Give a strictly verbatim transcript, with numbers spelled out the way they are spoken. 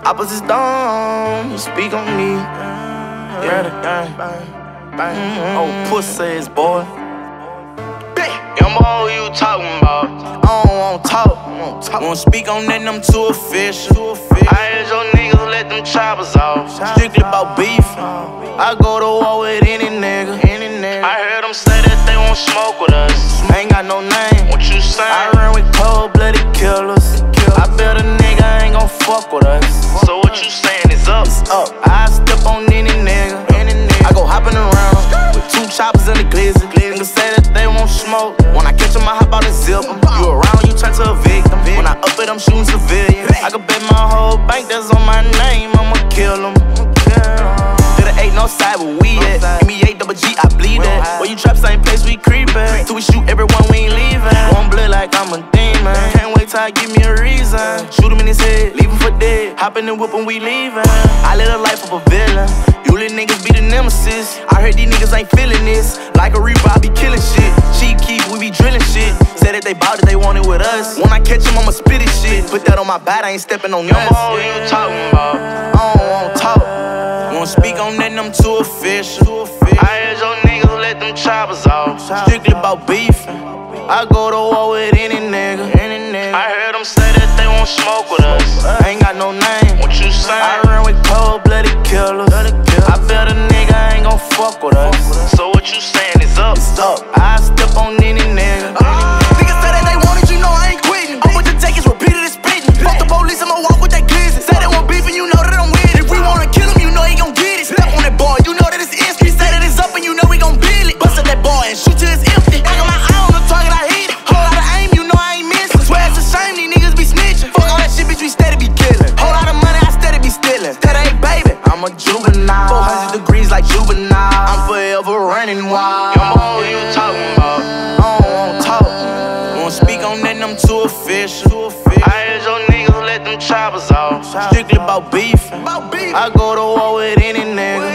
Opposites dumb, you speak on me. Yeah, mm-hmm. Oh, pussies, boy. Young boy, who you talking about? I don't wanna talk, won't talk. Won't speak on that, I'm too official. I heard your niggas let them choppers off. Strictly about beef. I go to war with any nigga. Any nigga. I heard them say that they won't smoke with us. Ain't got no name. What you saying? I run with cold-blooded killers. I bet a nigga ain't gon' fuck with us. So what you saying is up? It's up. I step on any nigga. Any nigga. I go hopping around with two choppers in the glizzy. Niggas say that they won't smoke. When I catch 'em, I hop out and zip 'em. You around, you turn to a victim. When I up it, I'm shooting civilians. I could bet my whole bank that's on my name. I'ma kill 'em. To the eight, no side where we at. Give me eight double G, I bleed that. Where you trap, same place we creep at. Till we shoot everyone, we ain't leaving. Gon' blood like I'm a demon. Can't wait till I give me a reason. Shoot him in his head, leave him for dead. Hop in the whip and we leaving. I live a life of a villain. You little niggas be the nemesis. I heard these niggas ain't feeling this. Like a reaper, I be killing shit. Cheap keep, we be drilling shit. Said that they bout it, they want it with us. When I catch him, I'ma spit his shit. Put that on my bat, I ain't stepping on Young nuts. boy, who you talking about? I don't wanna talk. Won't speak on that, I'm too official. I heard your niggas let them choppers off. Strictly about beef. I go to war with any nigga. Any nigga. I heard them say that they won't smoke with us. Ain't got no name. What you I saying? run with cold-blooded killers. I bet a nigga ain't gon' fuck with us. So what you saying is up? It's up. I step on any nigga. Niggas say that they want it, you know I ain't quitting. I'm with the takers, repeated and spitting. Fuck the police, I'ma walk with that glizzy. Say they want beef and you know that I'm with it. If we wanna kill him, you know he gon' get it. Step on that boy, you know that it's instant. Say that it's up and you know we gon' build it. Bust at that boy and shoot till it's empty. I got my eye on the target, I hit it. Whole lot of aim, you know I ain't missing. Swear it's a shame, these niggas be snitching. Fuck all that shit, bitch, we steady be killing. Whole lot of money, I steady be stealing. Steady ain't baby, I'm a juvenile. four hundred degrees like juvenile. I'm forever running wild. Young boy, who you talking about? I don't wanna talk. Won't speak on that, I'm too official. I heard your niggas let them choppers off. Strictly about beef. about beef. I go to war with any nigga.